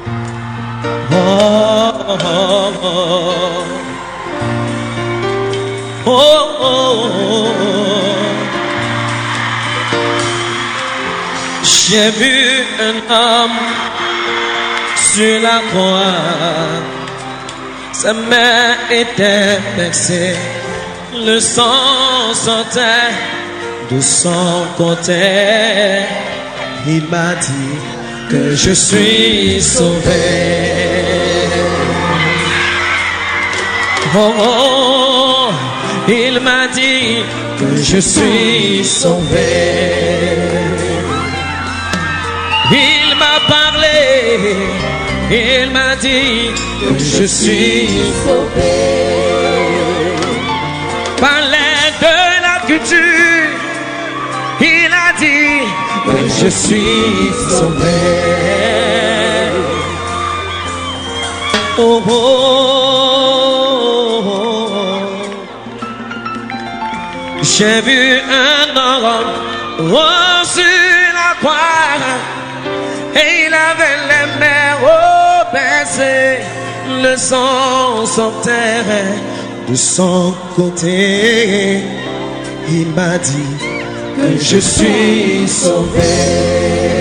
Oh, oh, oh, oh, oh. J'ai vu un homme sur la croix, sa main était percée, le sang sortait de son côté. Il m'a dit que je suis sauvé. Oh, oh, il m'a dit que je suis sauvé. Il m'a parlé, il m'a dit que je suis sauvé. Parlait de la culture, il a dit que je suis sauvé. Oh, oh, oh, oh. J'ai vu un homme sur la croix et il avait les mains baissées, le sang sortait de son côté. Il m'a dit que je suis sauvé.